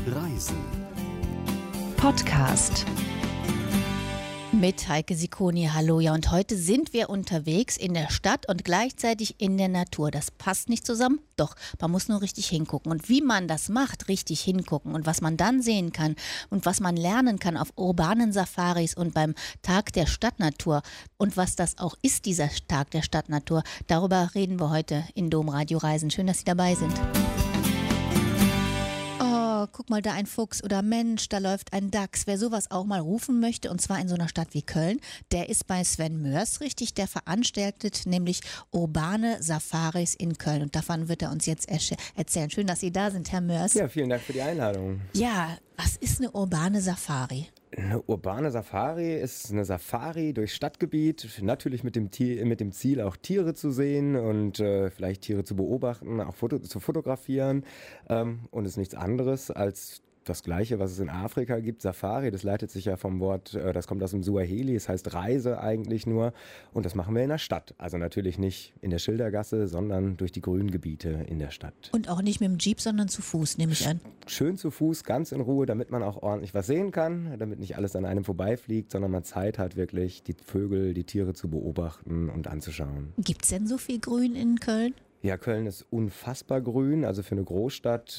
Reisen. Podcast. Mit Heike Sikoni, hallo. Ja, und heute sind wir unterwegs in der Stadt und gleichzeitig in der Natur. Das passt nicht zusammen? Doch, man muss nur richtig hingucken. Und wie man das macht, richtig hingucken und was man dann sehen kann und was man lernen kann auf urbanen Safaris und beim Tag der Stadtnatur und was das auch ist, dieser Tag der Stadtnatur, darüber reden wir heute in Domradio Reisen. Schön, dass Sie dabei sind. Guck mal, da ein Fuchs oder Mensch, da läuft ein Dachs. Wer sowas auch mal rufen möchte, und zwar in so einer Stadt wie Köln, der ist bei Sven Mörs richtig, der veranstaltet nämlich urbane Safaris in Köln. Und davon wird er uns jetzt erzählen. Schön, dass Sie da sind, Herr Mörs. Ja, vielen Dank für die Einladung. Ja, was ist eine urbane Safari? Eine urbane Safari ist eine Safari durch Stadtgebiet, natürlich mit dem Ziel auch Tiere zu sehen und vielleicht Tiere zu beobachten, auch zu fotografieren und ist nichts anderes als das Gleiche, was es in Afrika gibt. Safari, das leitet sich ja vom Wort, das kommt aus dem Suaheli, es heißt Reise eigentlich nur und das machen wir in der Stadt. Also natürlich nicht in der Schildergasse, sondern durch die grünen Gebiete in der Stadt. Und auch nicht mit dem Jeep, sondern zu Fuß, nehme ich an. Schön zu Fuß, ganz in Ruhe, damit man auch ordentlich was sehen kann, damit nicht alles an einem vorbeifliegt, sondern man Zeit hat, wirklich die Vögel, die Tiere zu beobachten und anzuschauen. Gibt es denn so viel Grün in Köln? Ja, Köln ist unfassbar grün, also für eine Großstadt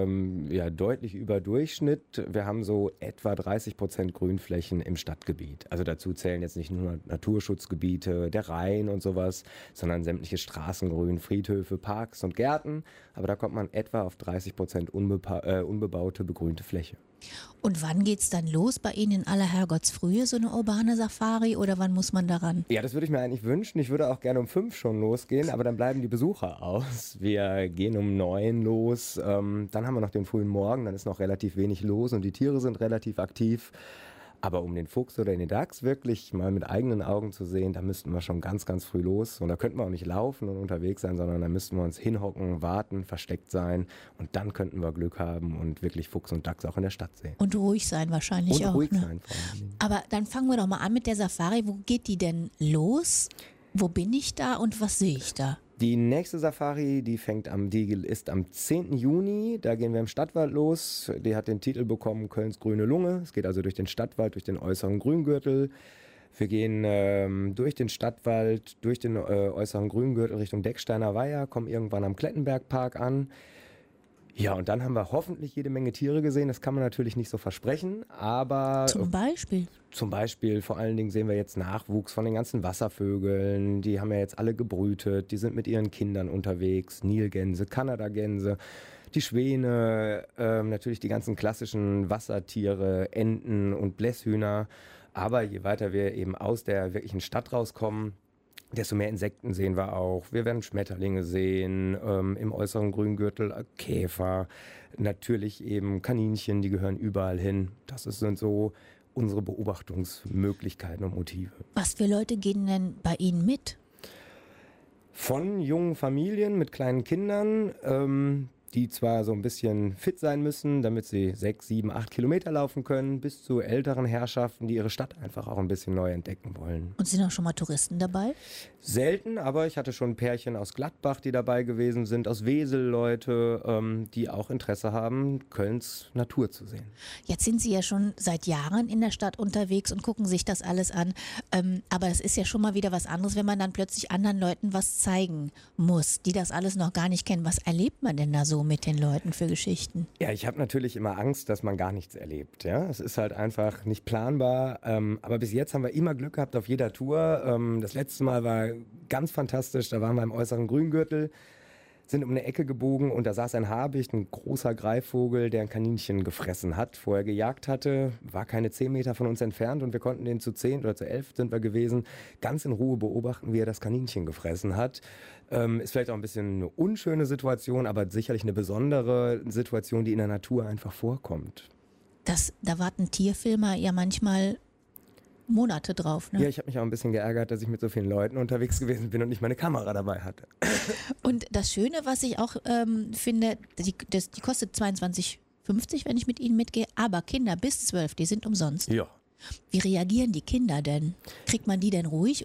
ja deutlich über Durchschnitt. Wir haben so etwa 30% Grünflächen im Stadtgebiet. Also dazu zählen jetzt nicht nur Naturschutzgebiete, der Rhein und sowas, sondern sämtliche Straßengrün, Friedhöfe, Parks und Gärten. Aber da kommt man etwa auf 30% unbebaute, begrünte Fläche. Und wann geht's dann los bei Ihnen in aller Herrgottsfrühe, so eine urbane Safari, oder wann muss man daran? Ja, das würde ich mir eigentlich wünschen. Ich würde auch gerne um 5 schon losgehen, aber dann bleiben die Besucher aus. Wir gehen um 9 los, dann haben wir noch den frühen Morgen, dann ist noch relativ wenig los und die Tiere sind relativ aktiv. Aber um den Fuchs oder den Dachs wirklich mal mit eigenen Augen zu sehen, da müssten wir schon ganz, ganz früh los. Und da könnten wir auch nicht laufen und unterwegs sein, sondern da müssten wir uns hinhocken, warten, versteckt sein. Und dann könnten wir Glück haben und wirklich Fuchs und Dachs auch in der Stadt sehen. Und ruhig sein wahrscheinlich und auch. Ruhig ne? sein vor allem. Aber dann fangen wir doch mal an mit der Safari. Wo geht die denn los? Wo bin ich da und was sehe ich da? Die nächste Safari, die ist am 10. Juni, da gehen wir im Stadtwald los. Die hat den Titel bekommen Kölns grüne Lunge. Es geht also durch den Stadtwald, durch den äußeren Grüngürtel. Wir gehen durch den Stadtwald, durch den äußeren Grüngürtel Richtung Decksteiner Weiher, kommen irgendwann am Klettenbergpark an. Ja, und dann haben wir hoffentlich jede Menge Tiere gesehen. Das kann man natürlich nicht so versprechen, aber... Zum Beispiel? Zum Beispiel, vor allen Dingen sehen wir jetzt Nachwuchs von den ganzen Wasservögeln. Die haben ja jetzt alle gebrütet, die sind mit ihren Kindern unterwegs. Nilgänse, Kanadagänse, die Schwäne, natürlich die ganzen klassischen Wassertiere, Enten und Blässhühner. Aber je weiter wir eben aus der wirklichen Stadt rauskommen, desto mehr Insekten sehen wir auch. Wir werden Schmetterlinge sehen, im äußeren Grüngürtel Käfer, natürlich eben Kaninchen, die gehören überall hin. Sind so unsere Beobachtungsmöglichkeiten und Motive. Was für Leute gehen denn bei Ihnen mit? Von jungen Familien mit kleinen Kindern, die zwar so ein bisschen fit sein müssen, damit sie 6, 7, 8 Kilometer laufen können, bis zu älteren Herrschaften, die ihre Stadt einfach auch ein bisschen neu entdecken wollen. Und sind auch schon mal Touristen dabei? Selten, aber ich hatte schon Pärchen aus Gladbach, die dabei gewesen sind, aus Wesel Leute, die auch Interesse haben, Kölns Natur zu sehen. Jetzt sind Sie ja schon seit Jahren in der Stadt unterwegs und gucken sich das alles an. Aber es ist ja schon mal wieder was anderes, wenn man dann plötzlich anderen Leuten was zeigen muss, die das alles noch gar nicht kennen. Was erlebt man denn da so mit den Leuten für Geschichten? Ja, ich habe natürlich immer Angst, dass man gar nichts erlebt. Ja, es ist halt einfach nicht planbar. Aber bis jetzt haben wir immer Glück gehabt auf jeder Tour. Das letzte Mal war ganz fantastisch. Da waren wir im äußeren Grüngürtel, sind um eine Ecke gebogen und da saß ein Habicht, ein großer Greifvogel, der ein Kaninchen gefressen hat, vorher gejagt hatte, war keine 10 Meter von uns entfernt und wir konnten den zu 10 oder zu 11 sind wir gewesen, ganz in Ruhe beobachten, wie er das Kaninchen gefressen hat. Ist vielleicht auch ein bisschen eine unschöne Situation, aber sicherlich eine besondere Situation, die in der Natur einfach vorkommt. Da warten Tierfilmer ja manchmal Monate drauf, ne? Ja, ich habe mich auch ein bisschen geärgert, dass ich mit so vielen Leuten unterwegs gewesen bin und nicht meine Kamera dabei hatte. Und das Schöne, was ich auch finde, die kostet 22,50, wenn ich mit Ihnen mitgehe, aber Kinder bis 12, die sind umsonst. Ja. Wie reagieren die Kinder denn? Kriegt man die denn ruhig oder?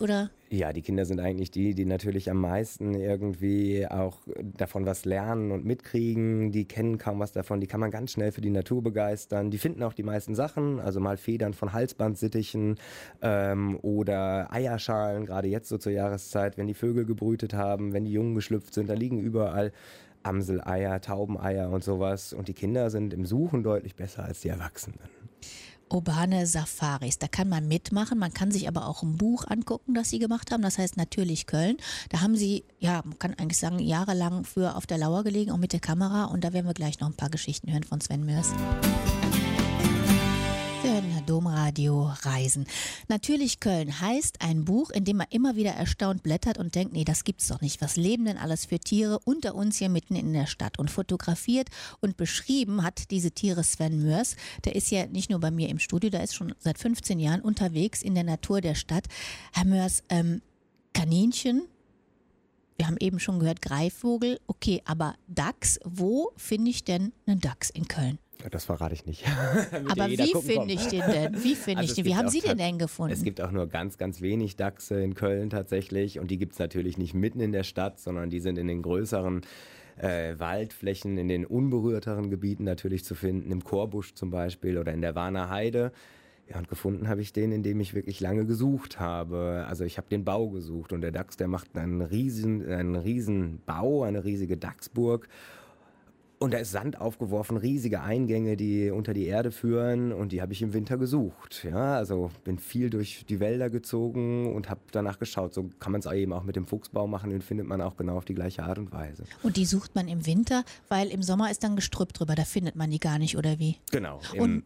Ja, die Kinder sind eigentlich die natürlich am meisten irgendwie auch davon was lernen und mitkriegen. Die kennen kaum was davon, die kann man ganz schnell für die Natur begeistern. Die finden auch die meisten Sachen, also mal Federn von Halsbandsittichen oder Eierschalen, gerade jetzt so zur Jahreszeit, wenn die Vögel gebrütet haben, wenn die Jungen geschlüpft sind, da liegen überall Amseleier, Taubeneier und sowas. Und die Kinder sind im Suchen deutlich besser als die Erwachsenen. Urbane Safaris, da kann man mitmachen, man kann sich aber auch ein Buch angucken, das sie gemacht haben, das heißt Natürlich Köln. Da haben sie, ja, man kann eigentlich sagen, jahrelang für auf der Lauer gelegen, auch mit der Kamera, und da werden wir gleich noch ein paar Geschichten hören von Sven Mörs. Wir hören Domradio Reisen. Natürlich Köln heißt ein Buch, in dem man immer wieder erstaunt blättert und denkt, nee, das gibt's doch nicht. Was leben denn alles für Tiere unter uns hier mitten in der Stadt? Und fotografiert und beschrieben hat diese Tiere Sven Mörs. Der ist ja nicht nur bei mir im Studio, der ist schon seit 15 Jahren unterwegs in der Natur der Stadt. Herr Mörs, Kaninchen, wir haben eben schon gehört, Greifvogel, okay, aber Dachs, wo finde ich denn einen Dachs in Köln? Das verrate ich nicht. Aber wie finde ich den denn? Wie finde ich den? Wie haben Sie den denn gefunden? Es gibt auch nur ganz, ganz wenig Dachse in Köln tatsächlich. Und die gibt es natürlich nicht mitten in der Stadt, sondern die sind in den größeren Waldflächen, in den unberührteren Gebieten natürlich zu finden. Im Chorbusch zum Beispiel oder in der Warner Heide. Ja, und gefunden habe ich den, indem ich wirklich lange gesucht habe. Also ich habe den Bau gesucht. Und der Dachs, der macht einen riesen Bau, eine riesige Dachsburg. Und da ist Sand aufgeworfen, riesige Eingänge, die unter die Erde führen, und die habe ich im Winter gesucht. Ja, also bin viel durch die Wälder gezogen und habe danach geschaut. So kann man es eben auch mit dem Fuchsbau machen, den findet man auch genau auf die gleiche Art und Weise. Und die sucht man im Winter, weil im Sommer ist dann Gestrüpp drüber, da findet man die gar nicht, oder wie? Genau.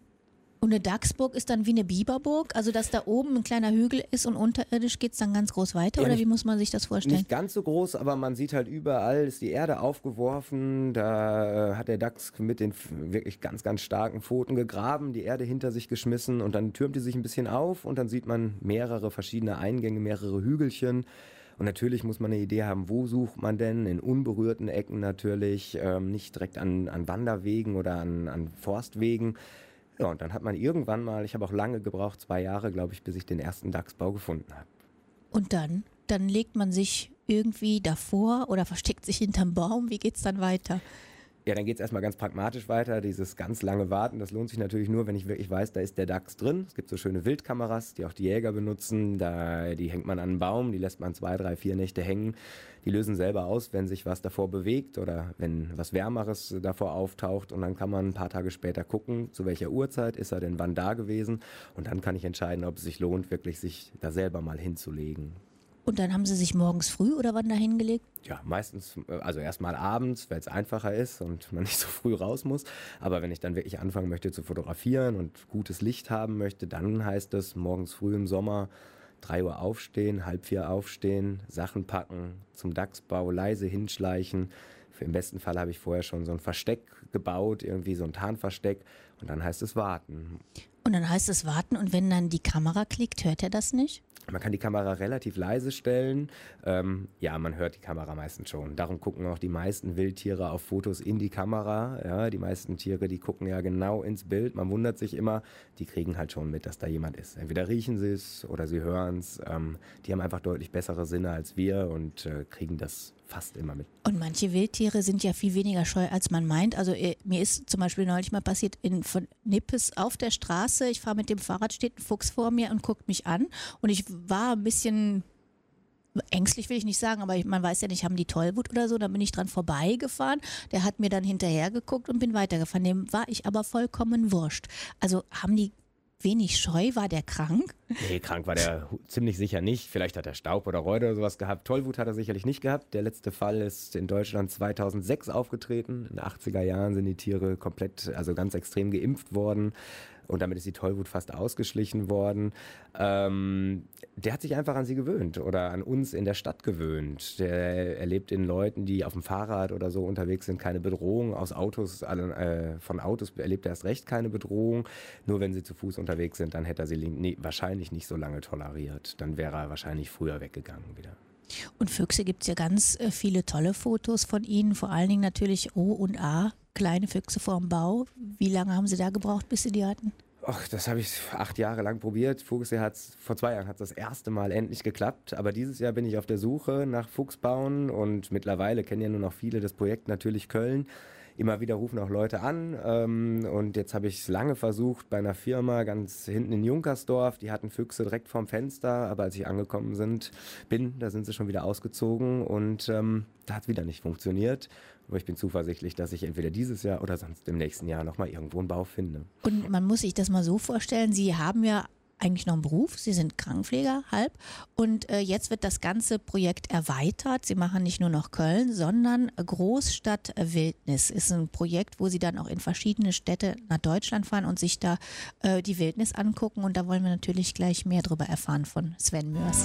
Und eine Dachsburg ist dann wie eine Biberburg, also dass da oben ein kleiner Hügel ist und unterirdisch geht es dann ganz groß weiter, ja, oder wie muss man sich das vorstellen? Nicht ganz so groß, aber man sieht halt überall, ist die Erde aufgeworfen, da hat der Dachs mit den wirklich ganz, ganz starken Pfoten gegraben, die Erde hinter sich geschmissen, und dann türmt die sich ein bisschen auf und dann sieht man mehrere verschiedene Eingänge, mehrere Hügelchen. Und natürlich muss man eine Idee haben, wo sucht man denn? In unberührten Ecken natürlich, nicht direkt an Wanderwegen oder an Forstwegen. Ja, und dann hat man irgendwann mal, ich habe auch lange gebraucht, 2 Jahre, glaube ich, bis ich den ersten Dachsbau gefunden habe. Und dann legt man sich irgendwie davor oder versteckt sich hinterm Baum. Wie geht's dann weiter? Ja, dann geht es erstmal ganz pragmatisch weiter. Dieses ganz lange Warten, das lohnt sich natürlich nur, wenn ich wirklich weiß, da ist der Dachs drin. Es gibt so schöne Wildkameras, die auch die Jäger benutzen. Die hängt man an einen Baum, die lässt man 2, 3, 4 Nächte hängen. Die lösen selber aus, wenn sich was davor bewegt oder wenn was Wärmeres davor auftaucht. Und dann kann man ein paar Tage später gucken, zu welcher Uhrzeit ist er denn wann da gewesen. Und dann kann ich entscheiden, ob es sich lohnt, wirklich sich da selber mal hinzulegen. Und dann haben Sie sich morgens früh oder wann da hingelegt? Ja, meistens, also erstmal abends, weil es einfacher ist und man nicht so früh raus muss. Aber wenn ich dann wirklich anfangen möchte zu fotografieren und gutes Licht haben möchte, dann heißt es morgens früh im Sommer 3 Uhr aufstehen, 3:30 aufstehen, Sachen packen, zum Dachsbau leise hinschleichen. Im besten Fall habe ich vorher schon so ein Versteck gebaut, irgendwie so ein Tarnversteck, und dann heißt es warten. Und dann heißt es warten, und wenn dann die Kamera klickt, hört er das nicht? Man kann die Kamera relativ leise stellen. Ja, man hört die Kamera meistens schon. Darum gucken auch die meisten Wildtiere auf Fotos in die Kamera. Ja, die meisten Tiere, die gucken ja genau ins Bild. Man wundert sich immer, die kriegen halt schon mit, dass da jemand ist. Entweder riechen sie es oder sie hören es. Die haben einfach deutlich bessere Sinne als wir und kriegen das fast immer mit. Und manche Wildtiere sind ja viel weniger scheu, als man meint. Also mir ist zum Beispiel neulich mal passiert, von Nippes auf der Straße, ich fahre mit dem Fahrrad, steht ein Fuchs vor mir und guckt mich an. Und ich war ein bisschen ängstlich, will ich nicht sagen, aber man weiß ja nicht, haben die Tollwut oder so. Dann bin ich dran vorbeigefahren. Der hat mir dann hinterher geguckt und bin weitergefahren. Dem war ich aber vollkommen wurscht. Also haben die wenig Scheu? War der krank? Nee, krank war der ziemlich sicher nicht. Vielleicht hat er Staub oder Rheuma oder sowas gehabt. Tollwut hat er sicherlich nicht gehabt. Der letzte Fall ist in Deutschland 2006 aufgetreten. In den 80er Jahren sind die Tiere komplett, also ganz extrem geimpft worden. Und damit ist die Tollwut fast ausgeschlichen worden. Der hat sich einfach an sie gewöhnt oder an uns in der Stadt gewöhnt. Der erlebt in Leuten, die auf dem Fahrrad oder so unterwegs sind, keine Bedrohung. Von Autos erlebt er erst recht keine Bedrohung. Nur wenn sie zu Fuß unterwegs sind, dann hätte er sie wahrscheinlich nicht so lange toleriert. Dann wäre er wahrscheinlich früher weggegangen wieder. Und Füchse gibt es ja ganz viele tolle Fotos von Ihnen, vor allen Dingen natürlich O und A, kleine Füchse vorm Bau. Wie lange haben Sie da gebraucht, bis Sie die hatten? Ach, das habe ich 8 Jahre lang probiert. Vor 2 Jahren hat es das erste Mal endlich geklappt. Aber dieses Jahr bin ich auf der Suche nach Fuchsbauen und mittlerweile kennen ja nur noch viele das Projekt natürlich Köln. Immer wieder rufen auch Leute an und jetzt habe ich es lange versucht bei einer Firma ganz hinten in Junkersdorf. Die hatten Füchse direkt vorm Fenster, aber als ich angekommen bin, da sind sie schon wieder ausgezogen und da hat es wieder nicht funktioniert. Aber ich bin zuversichtlich, dass ich entweder dieses Jahr oder sonst im nächsten Jahr nochmal irgendwo einen Bau finde. Und man muss sich das mal so vorstellen, Sie haben ja eigentlich noch einen Beruf, Sie sind Krankenpfleger halb und jetzt wird das ganze Projekt erweitert. Sie machen nicht nur noch Köln, sondern Großstadt Wildnis ist ein Projekt, wo Sie dann auch in verschiedene Städte nach Deutschland fahren und sich da die Wildnis angucken und da wollen wir natürlich gleich mehr drüber erfahren von Sven Mörs.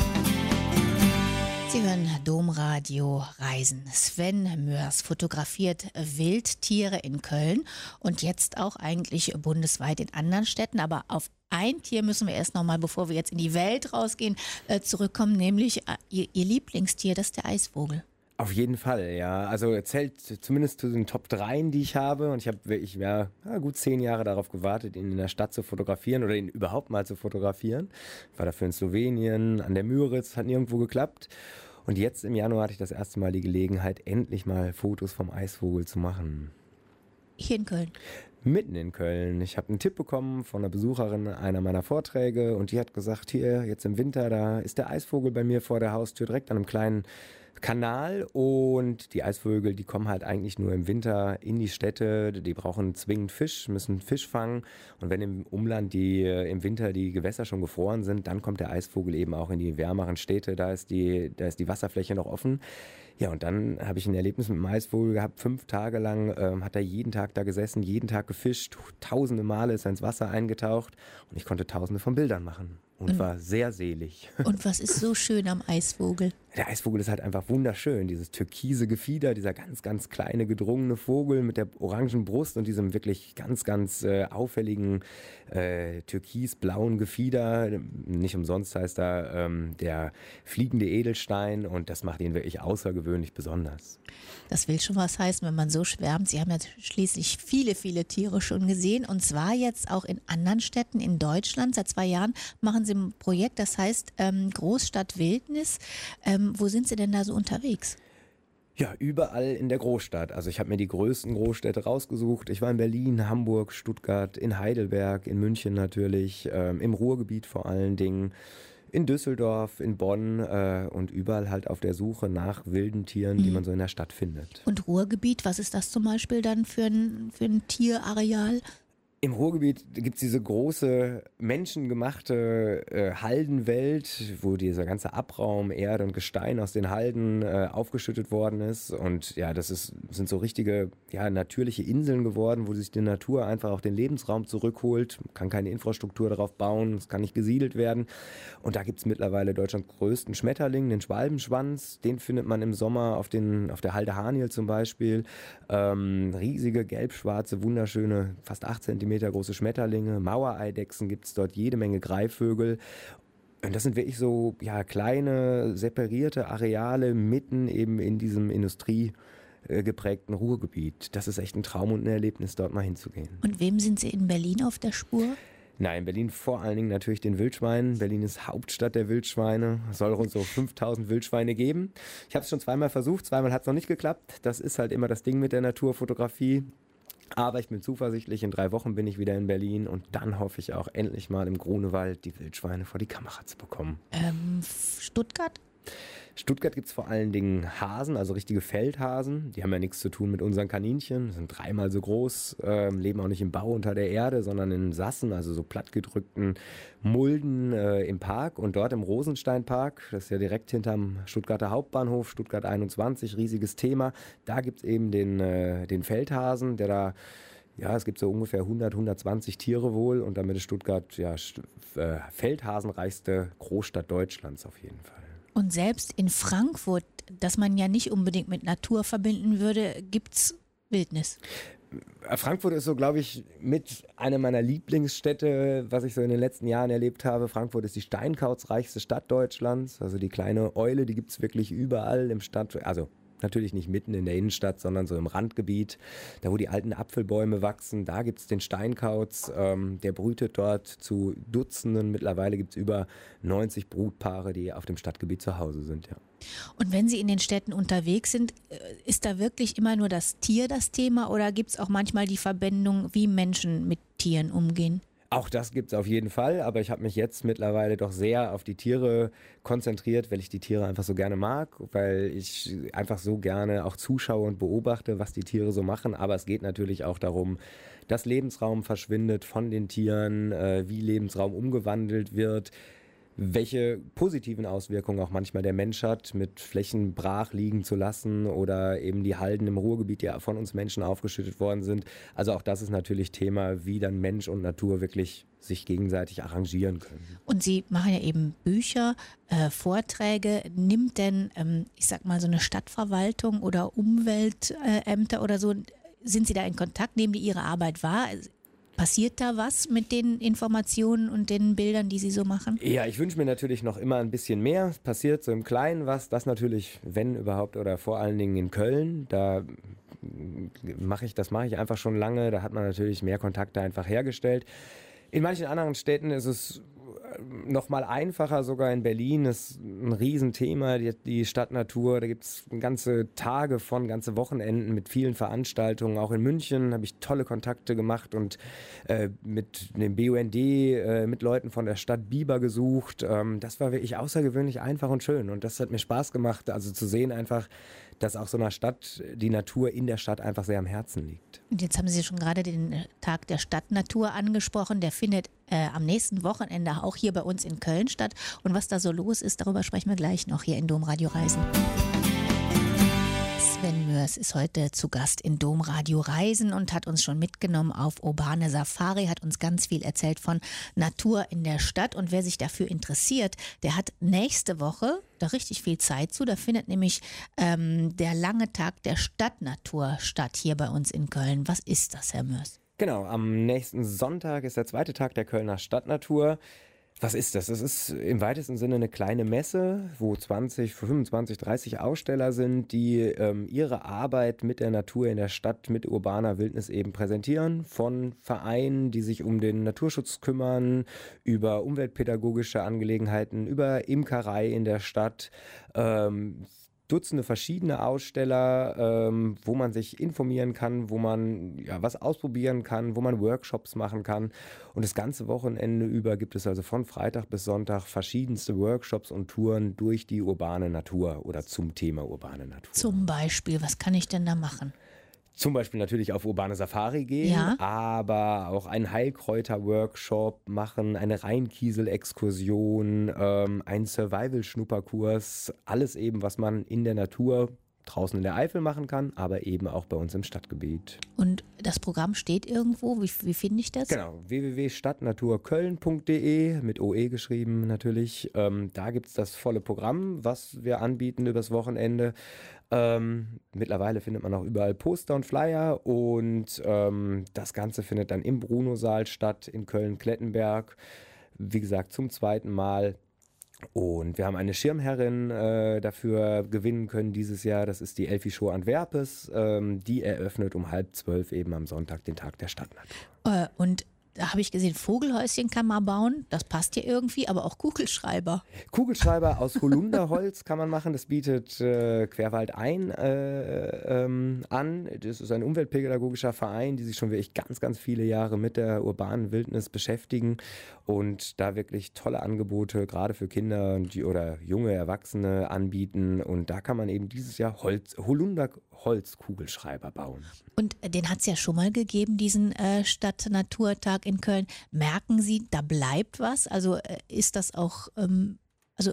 Sie hören Domradio Reisen. Sven Mörs fotografiert Wildtiere in Köln und jetzt auch eigentlich bundesweit in anderen Städten. Aber auf ein Tier müssen wir erst nochmal, bevor wir jetzt in die Welt rausgehen, zurückkommen, nämlich Ihr Lieblingstier, das ist der Eisvogel. Auf jeden Fall, ja. Also er zählt zumindest zu den Top 3, die ich habe. Und ich habe wirklich gut 10 Jahre darauf gewartet, ihn in der Stadt zu fotografieren oder ihn überhaupt mal zu fotografieren. Ich war dafür in Slowenien, an der Müritz, hat nirgendwo geklappt. Und jetzt im Januar hatte ich das erste Mal die Gelegenheit, endlich mal Fotos vom Eisvogel zu machen. Hier in Köln. Mitten in Köln. Ich habe einen Tipp bekommen von einer Besucherin einer meiner Vorträge und die hat gesagt, hier, jetzt im Winter, da ist der Eisvogel bei mir vor der Haustür, direkt an einem kleinen Kanal und die Eisvögel, die kommen halt eigentlich nur im Winter in die Städte, die brauchen zwingend Fisch, müssen Fisch fangen und wenn im Umland im Winter die Gewässer schon gefroren sind, dann kommt der Eisvogel eben auch in die wärmeren Städte, da ist die Wasserfläche noch offen. Ja, und dann habe ich ein Erlebnis mit dem Eisvogel gehabt, 5 Tage lang hat er jeden Tag da gesessen, jeden Tag gefischt, tausende Male ist er ins Wasser eingetaucht und ich konnte tausende von Bildern machen und war sehr selig. Und was ist so schön am Eisvogel? Der Eisvogel ist halt einfach wunderschön, dieses türkise Gefieder, dieser ganz, ganz kleine, gedrungene Vogel mit der orangen Brust und diesem wirklich ganz, ganz auffälligen türkisblauen Gefieder. Nicht umsonst heißt er der fliegende Edelstein und das macht ihn wirklich außergewöhnlich besonders. Das will schon was heißen, wenn man so schwärmt. Sie haben ja schließlich viele, viele Tiere schon gesehen und zwar jetzt auch in anderen Städten in Deutschland. Seit 2 Jahren machen Sie ein Projekt, das heißt Großstadt Wildnis. Wo sind Sie denn da so unterwegs? Ja, überall in der Großstadt. Also ich habe mir die größten Großstädte rausgesucht. Ich war in Berlin, Hamburg, Stuttgart, in Heidelberg, in München natürlich, im Ruhrgebiet vor allen Dingen, in Düsseldorf, in Bonn und überall halt auf der Suche nach wilden Tieren, die man so in der Stadt findet. Und Ruhrgebiet, was ist das zum Beispiel dann für ein Tierareal? Im Ruhrgebiet gibt es diese große menschengemachte Haldenwelt, wo dieser ganze Abraum, Erde und Gestein aus den Halden aufgeschüttet worden ist. Und ja, sind so richtige natürliche Inseln geworden, wo sich die Natur einfach auch den Lebensraum zurückholt. Man kann keine Infrastruktur darauf bauen, es kann nicht gesiedelt werden. Und da gibt es mittlerweile Deutschlands größten Schmetterling, den Schwalbenschwanz. Den findet man im Sommer auf der Halde Haniel zum Beispiel. Riesige, gelb-schwarze, wunderschöne, fast 8 Zentimeter große Schmetterlinge, Mauereidechsen gibt es dort, jede Menge Greifvögel. Und das sind wirklich so kleine, separierte Areale mitten eben in diesem industriegeprägten Ruhrgebiet. Das ist echt ein Traum und ein Erlebnis, dort mal hinzugehen. Und wem sind Sie in Berlin auf der Spur? In Berlin vor allen Dingen natürlich den Wildschweinen. Berlin ist Hauptstadt der Wildschweine. Es soll rund so 5000 Wildschweine geben. Ich habe es schon 2-mal versucht, 2-mal hat es noch nicht geklappt. Das ist halt immer das Ding mit der Naturfotografie. Aber ich bin zuversichtlich, in 3 Wochen bin ich wieder in Berlin und dann hoffe ich auch endlich mal im Grunewald die Wildschweine vor die Kamera zu bekommen. Stuttgart? Stuttgart gibt es vor allen Dingen Hasen, also richtige Feldhasen. Die haben ja nichts zu tun mit unseren Kaninchen, sind 3-mal so groß, leben auch nicht im Bau unter der Erde, sondern in Sassen, also so plattgedrückten Mulden im Park. Und dort im Rosensteinpark, das ist ja direkt hinterm Stuttgarter Hauptbahnhof, Stuttgart 21, riesiges Thema. Da gibt es eben den Feldhasen, der da... Ja, es gibt so ungefähr 120 Tiere wohl und damit ist Stuttgart feldhasenreichste Großstadt Deutschlands auf jeden Fall. Und selbst in Frankfurt, das man ja nicht unbedingt mit Natur verbinden würde, gibt's Wildnis. Frankfurt ist so, glaube ich, mit einer meiner Lieblingsstädte, was ich so in den letzten Jahren erlebt habe. Frankfurt ist die steinkautsreichste Stadt Deutschlands. Also die kleine Eule, die gibt es wirklich überall im Natürlich nicht mitten in der Innenstadt, sondern so im Randgebiet, da wo die alten Apfelbäume wachsen. Da gibt es den Steinkauz, der brütet dort zu Dutzenden. Mittlerweile gibt es über 90 Brutpaare, die auf dem Stadtgebiet zu Hause sind. Ja. Und wenn Sie in den Städten unterwegs sind, ist da wirklich immer nur das Tier das Thema oder gibt es auch manchmal die Verbindung, wie Menschen mit Tieren umgehen? Auch das gibt es auf jeden Fall, aber ich habe mich jetzt mittlerweile doch sehr auf die Tiere konzentriert, weil ich die Tiere einfach so gerne mag, weil ich einfach so gerne auch zuschaue und beobachte, was die Tiere so machen. Aber es geht natürlich auch darum, dass Lebensraum verschwindet von den Tieren, wie Lebensraum umgewandelt wird, welche positiven Auswirkungen auch manchmal der Mensch hat, mit Flächen brach liegen zu lassen oder eben die Halden im Ruhrgebiet, die von uns Menschen aufgeschüttet worden sind. Also auch das ist natürlich Thema, wie dann Mensch und Natur wirklich sich gegenseitig arrangieren können. Und Sie machen ja eben Bücher, Vorträge. Nimmt denn, ich sag mal, so eine Stadtverwaltung oder Umweltämter oder so, sind Sie da in Kontakt? Nehmen die Ihre Arbeit wahr? Passiert da was mit den Informationen und den Bildern, die Sie so machen? Ja, ich wünsche mir natürlich noch immer ein bisschen mehr. Es passiert so im Kleinen was. Das natürlich, wenn überhaupt, oder vor allen Dingen in Köln. Das mache ich einfach schon lange. Da hat man natürlich mehr Kontakte einfach hergestellt. In manchen anderen Städten ist es noch mal einfacher, sogar in Berlin ist ein Riesenthema, die Stadtnatur. Da gibt es ganze Tage von, ganze Wochenenden mit vielen Veranstaltungen. Auch in München habe ich tolle Kontakte gemacht und mit dem BUND, mit Leuten von der Stadt Bieber gesucht. Das war wirklich außergewöhnlich einfach und schön und das hat mir Spaß gemacht, also zu sehen einfach, dass auch so einer Stadt die Natur in der Stadt einfach sehr am Herzen liegt. Und jetzt haben Sie schon gerade den Tag der Stadtnatur angesprochen. Der findet am nächsten Wochenende auch hier bei uns in Köln statt. Und was da so los ist, darüber sprechen wir gleich noch hier in Domradio Reisen. Sven Mörs ist heute zu Gast in Domradio Reisen und hat uns schon mitgenommen auf urbane Safari, hat uns ganz viel erzählt von Natur in der Stadt. Und wer sich dafür interessiert, der hat nächste Woche da richtig viel Zeit zu. Da findet nämlich der lange Tag der Stadtnatur statt hier bei uns in Köln. Was ist das, Herr Mörs? Genau, am nächsten Sonntag ist der zweite Tag der Kölner Stadtnatur. Was ist das? Das ist im weitesten Sinne eine kleine Messe, wo 20, 25, 30 Aussteller sind, die ihre Arbeit mit der Natur in der Stadt, mit urbaner Wildnis eben präsentieren. Von Vereinen, die sich um den Naturschutz kümmern, über umweltpädagogische Angelegenheiten, über Imkerei in der Stadt. Dutzende verschiedene Aussteller, wo man sich informieren kann, wo man was ausprobieren kann, wo man Workshops machen kann. Und das ganze Wochenende über gibt es also von Freitag bis Sonntag verschiedenste Workshops und Touren durch die urbane Natur oder zum Thema urbane Natur. Zum Beispiel, was kann ich denn da machen? Zum Beispiel natürlich auf urbane Safari gehen, ja, aber auch einen Heilkräuter-Workshop machen, eine Rheinkiesel-Exkursion, einen Survival-Schnupperkurs, alles eben, was man in der Natur draußen in der Eifel machen kann, aber eben auch bei uns im Stadtgebiet. Und das Programm steht irgendwo, wie finde ich das? Genau, www.stadtnaturköln.de, mit OE geschrieben natürlich. Da gibt es das volle Programm, was wir anbieten übers Wochenende. Mittlerweile findet man auch überall Poster und Flyer und das Ganze findet dann im Bruno-Saal statt in Köln-Klettenberg. Wie gesagt, zum zweiten Mal. Und wir haben eine Schirmherrin dafür gewinnen können dieses Jahr. Das ist die Elfi Show Antwerpes. Die eröffnet um 11:30 eben am Sonntag den Tag der Stadtnatur. Und da habe ich gesehen, Vogelhäuschen kann man bauen. Das passt ja irgendwie, aber auch Kugelschreiber. Kugelschreiber aus Holunderholz kann man machen. Das bietet Querwald ein an. Das ist ein umweltpädagogischer Verein, die sich schon wirklich ganz, ganz viele Jahre mit der urbanen Wildnis beschäftigen und da wirklich tolle Angebote gerade für Kinder oder junge Erwachsene anbieten. Und da kann man eben dieses Jahr Holunderholz-Kugelschreiber bauen. Und den hat es ja schon mal gegeben, diesen Stadtnaturtag in Köln. Merken Sie, da bleibt was? Also ist das auch, also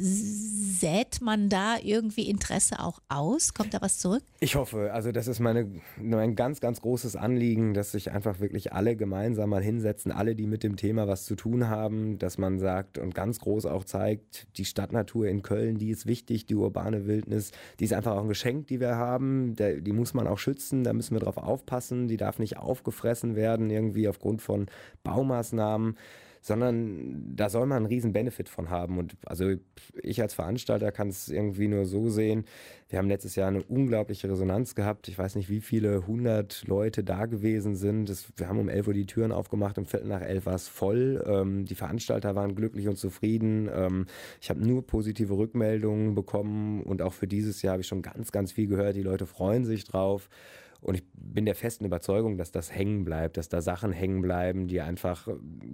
sät man da irgendwie Interesse auch aus? Kommt da was zurück? Ich hoffe, also das ist mein ganz, ganz großes Anliegen, dass sich einfach wirklich alle gemeinsam mal hinsetzen, alle, die mit dem Thema was zu tun haben, dass man sagt und ganz groß auch zeigt, die Stadtnatur in Köln, die ist wichtig, die urbane Wildnis, die ist einfach auch ein Geschenk, die wir haben, die muss man auch schützen, da müssen wir drauf aufpassen, die darf nicht aufgefressen werden irgendwie aufgrund von Baumaßnahmen, sondern da soll man einen riesen Benefit von haben. Und also ich als Veranstalter kann es irgendwie nur so sehen, wir haben letztes Jahr eine unglaubliche Resonanz gehabt. Ich weiß nicht, wie viele 100 Leute da gewesen sind. Wir haben um 11 Uhr die Türen aufgemacht, um 11:15 war es voll. Die Veranstalter waren glücklich und zufrieden. Ich habe nur positive Rückmeldungen bekommen und auch für dieses Jahr habe ich schon ganz, ganz viel gehört. Die Leute freuen sich drauf. Und ich bin der festen Überzeugung, dass das hängen bleibt, dass da Sachen hängen bleiben, die einfach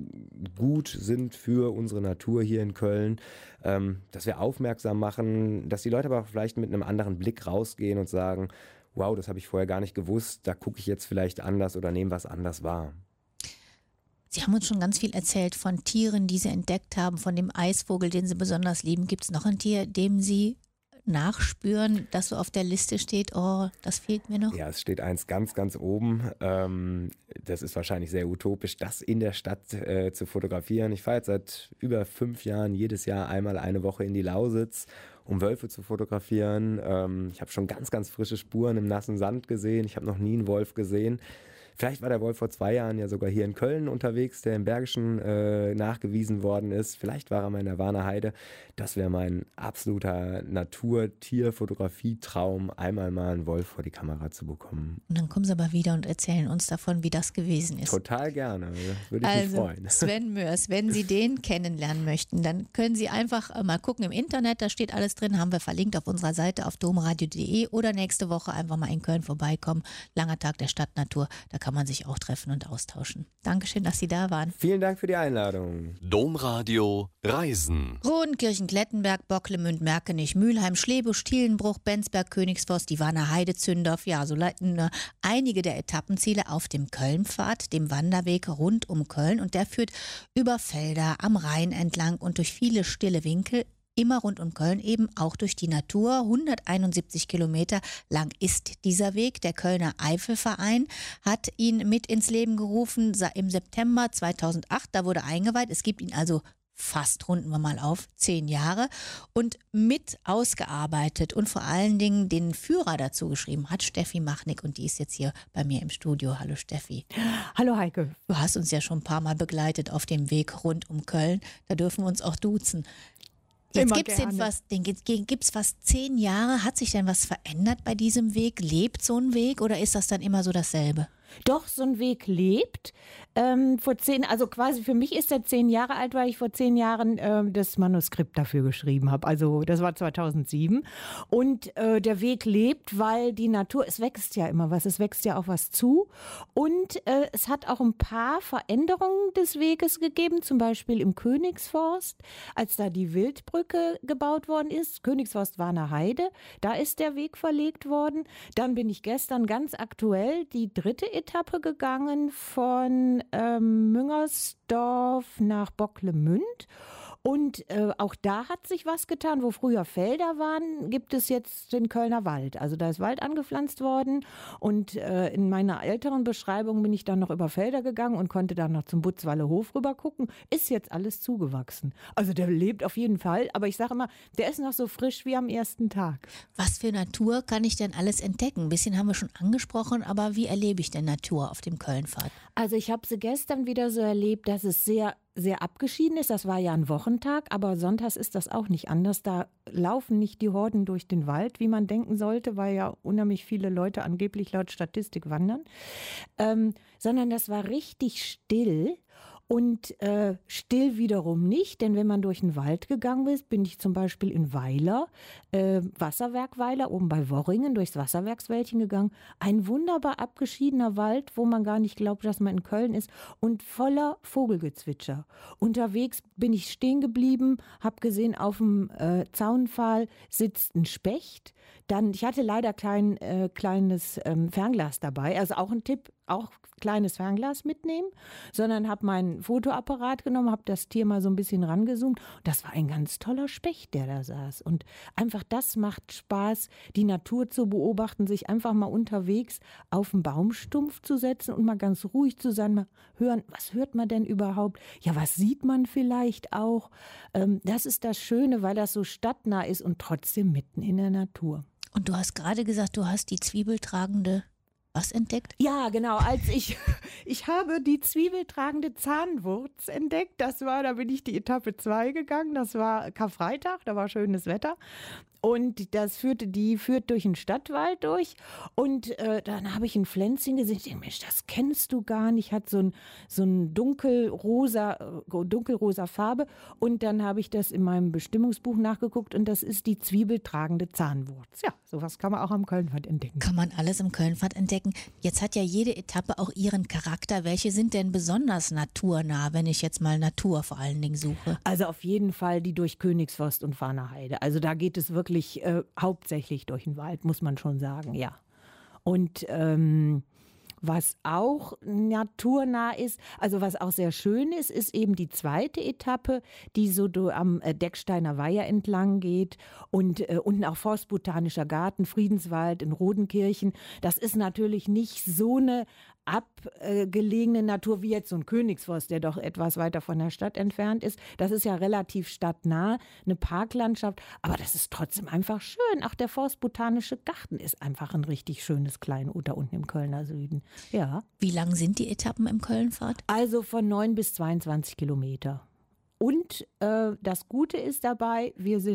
gut sind für unsere Natur hier in Köln, dass wir aufmerksam machen, dass die Leute aber vielleicht mit einem anderen Blick rausgehen und sagen, wow, das habe ich vorher gar nicht gewusst, da gucke ich jetzt vielleicht anders oder nehme was anders wahr. Sie haben uns schon ganz viel erzählt von Tieren, die Sie entdeckt haben, von dem Eisvogel, den Sie besonders lieben. Gibt es noch ein Tier, dem Sie nachspüren, das so auf der Liste steht, oh, das fehlt mir noch? Ja, es steht eins ganz, ganz oben. Das ist wahrscheinlich sehr utopisch, das in der Stadt zu fotografieren. Ich fahre jetzt seit über 5 Jahren jedes Jahr einmal eine Woche in die Lausitz, um Wölfe zu fotografieren. Ich habe schon ganz, ganz frische Spuren im nassen Sand gesehen. Ich habe noch nie einen Wolf gesehen. Vielleicht war der Wolf vor 2 Jahren ja sogar hier in Köln unterwegs, der im Bergischen nachgewiesen worden ist. Vielleicht war er mal in der Warner Heide. Das wäre mein absoluter Natur-Tier-Fotografie-Traum, einmal mal einen Wolf vor die Kamera zu bekommen. Und dann kommen Sie aber wieder und erzählen uns davon, wie das gewesen ist. Total gerne, würde ich mich freuen. Sven Moers, wenn Sie den kennenlernen möchten, dann können Sie einfach mal gucken im Internet, da steht alles drin, haben wir verlinkt auf unserer Seite auf domradio.de oder nächste Woche einfach mal in Köln vorbeikommen. Langer Tag der Stadtnatur, da kann man sich auch treffen und austauschen. Dankeschön, dass Sie da waren. Vielen Dank für die Einladung. Domradio Reisen. Rodenkirchen, Klettenberg, Bocklemünd, Merkenich, Mülheim, Schlebusch, Thielenbruch, Bensberg, Königsforst, die Warner Heide, Zündorf. Ja, so leiten nur einige der Etappenziele auf dem Kölnpfad, dem Wanderweg rund um Köln. Und der führt über Felder, am Rhein entlang und durch viele stille Winkel. Immer rund um Köln, eben auch durch die Natur. 171 Kilometer lang ist dieser Weg. Der Kölner Eifelverein hat ihn mit ins Leben gerufen im September 2008. Da wurde eingeweiht. Es gibt ihn also fast, runden wir mal auf, 10 Jahre und mit ausgearbeitet und vor allen Dingen den Führer dazu geschrieben hat Steffi Machnick und die ist jetzt hier bei mir im Studio. Hallo Steffi. Hallo Heike. Du hast uns ja schon ein paar Mal begleitet auf dem Weg rund um Köln. Da dürfen wir uns auch duzen. Jetzt gibt's fast 10 Jahre. Hat sich denn was verändert bei diesem Weg? Lebt so ein Weg oder ist das dann immer so dasselbe? Doch, so ein Weg lebt. Also quasi für mich ist er 10 Jahre alt, weil ich vor 10 Jahren das Manuskript dafür geschrieben habe. Also das war 2007. Und der Weg lebt, weil die Natur, es wächst ja immer was, es wächst ja auch was zu. Und es hat auch ein paar Veränderungen des Weges gegeben, zum Beispiel im Königsforst, als da die Wildbrücke gebaut worden ist. Königsforst Warner Heide, da ist der Weg verlegt worden. Dann bin ich gestern ganz aktuell die 3. Etappe gegangen von Müngersdorf nach Bocklemünd. Und auch da hat sich was getan. Wo früher Felder waren, gibt es jetzt den Kölner Wald. Also da ist Wald angepflanzt worden. Und in meiner älteren Beschreibung bin ich dann noch über Felder gegangen und konnte dann noch zum Butzwaller Hof rüber gucken. Ist jetzt alles zugewachsen. Also der lebt auf jeden Fall. Aber ich sage immer, der ist noch so frisch wie am ersten Tag. Was für Natur kann ich denn alles entdecken? Ein bisschen haben wir schon angesprochen, aber wie erlebe ich denn Natur auf dem Kölnpfad? Also ich habe sie gestern wieder so erlebt, dass es sehr abgeschieden ist. Das war ja ein Wochentag, aber sonntags ist das auch nicht anders. Da laufen nicht die Horden durch den Wald, wie man denken sollte, weil ja unheimlich viele Leute angeblich laut Statistik wandern, sondern das war richtig still. Und still wiederum nicht, denn wenn man durch den Wald gegangen ist, bin ich zum Beispiel in Weiler, Wasserwerk Weiler, oben bei Worringen, durchs Wasserwerkswäldchen gegangen. Ein wunderbar abgeschiedener Wald, wo man gar nicht glaubt, dass man in Köln ist und voller Vogelgezwitscher. Unterwegs bin ich stehen geblieben, habe gesehen, auf dem Zaunpfahl sitzt ein Specht. Dann, ich hatte leider kleines Fernglas dabei, also auch ein Tipp, auch kleines Fernglas mitnehmen, sondern habe meinen Fotoapparat genommen, habe das Tier mal so ein bisschen rangezoomt. Das war ein ganz toller Specht, der da saß. Und einfach das macht Spaß, die Natur zu beobachten, sich einfach mal unterwegs auf einen Baumstumpf zu setzen und mal ganz ruhig zu sein, mal hören, was hört man denn überhaupt? Ja, was sieht man vielleicht auch? Das ist das Schöne, weil das so stadtnah ist und trotzdem mitten in der Natur. Und du hast gerade gesagt, du hast die zwiebeltragende was entdeckt? Ja, genau. Ich habe die zwiebeltragende Zahnwurz entdeckt. Da bin ich die Etappe 2 gegangen. Das war Karfreitag, da war schönes Wetter. Und die führt durch den Stadtwald durch. Und dann habe ich ein Pflänzchen gesehen. Ich denke, Mensch, das kennst du gar nicht. Hat so ein dunkelrosa Farbe. Und dann habe ich das in meinem Bestimmungsbuch nachgeguckt. Und das ist die zwiebeltragende Zahnwurz. Ja, sowas kann man auch am Kölnpfad entdecken. Kann man alles im Kölnpfad entdecken. Jetzt hat ja jede Etappe auch ihren Charakter. Welche sind denn besonders naturnah, wenn ich jetzt mal Natur vor allen Dingen suche? Also auf jeden Fall die durch Königsforst und Warnerheide. Also da geht es wirklich hauptsächlich durch den Wald, muss man schon sagen, ja. Und was auch naturnah ist, also was auch sehr schön ist, ist eben die zweite Etappe, die so am Decksteiner Weiher entlang geht und unten auch Forstbotanischer Garten, Friedenswald in Rodenkirchen. Das ist natürlich nicht so eine abgelegene Natur wie jetzt so ein Königsforst, der doch etwas weiter von der Stadt entfernt ist. Das ist ja relativ stadtnah, eine Parklandschaft, aber das ist trotzdem einfach schön. Auch der Forstbotanische Garten ist einfach ein richtig schönes Kleinod da unten im Kölner Süden. Ja. Wie lang sind die Etappen im Kölnpfad? Also von 9 bis 22 Kilometer. Und das Gute ist dabei,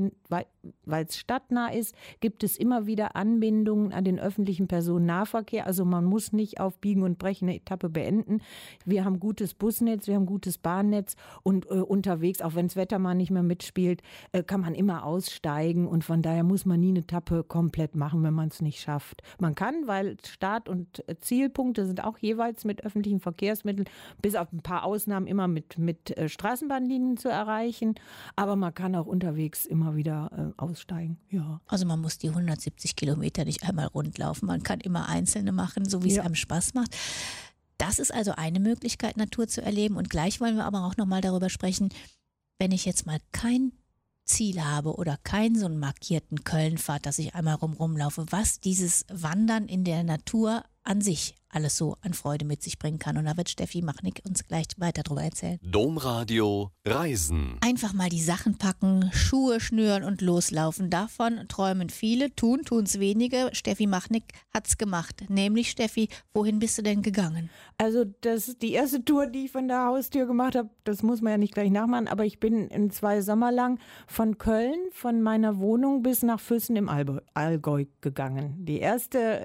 weil es stadtnah ist, gibt es immer wieder Anbindungen an den öffentlichen Personennahverkehr. Also man muss nicht auf Biegen und Brechen eine Etappe beenden. Wir haben gutes Busnetz, wir haben gutes Bahnnetz und unterwegs, auch wenn das Wetter mal nicht mehr mitspielt, kann man immer aussteigen. Und von daher muss man nie eine Etappe komplett machen, wenn man es nicht schafft. Man kann, weil Start- und Zielpunkte sind auch jeweils mit öffentlichen Verkehrsmitteln, bis auf ein paar Ausnahmen immer mit Straßenbahnlinien zu erreichen, aber man kann auch unterwegs immer wieder aussteigen. Ja. Also man muss die 170 Kilometer nicht einmal rundlaufen, man kann immer einzelne machen, so wie es einem Spaß macht. Das ist also eine Möglichkeit, Natur zu erleben, und gleich wollen wir aber auch nochmal darüber sprechen, wenn ich jetzt mal kein Ziel habe oder keinen so einen markierten Kölnpfad, dass ich einmal rumlaufe, was dieses Wandern in der Natur an sich alles so an Freude mit sich bringen kann. Und da wird Steffi Machnick uns gleich weiter darüber erzählen. Domradio Reisen. Einfach mal die Sachen packen, Schuhe schnüren und loslaufen. Davon träumen viele, tun's wenige. Steffi Machnick hat's gemacht. Nämlich, Steffi, wohin bist du denn gegangen? Also das ist die erste Tour, die ich von der Haustür gemacht habe. Das muss man ja nicht gleich nachmachen, aber ich bin in 2 Sommer lang von Köln, von meiner Wohnung bis nach Füssen im Allgäu gegangen. Die erste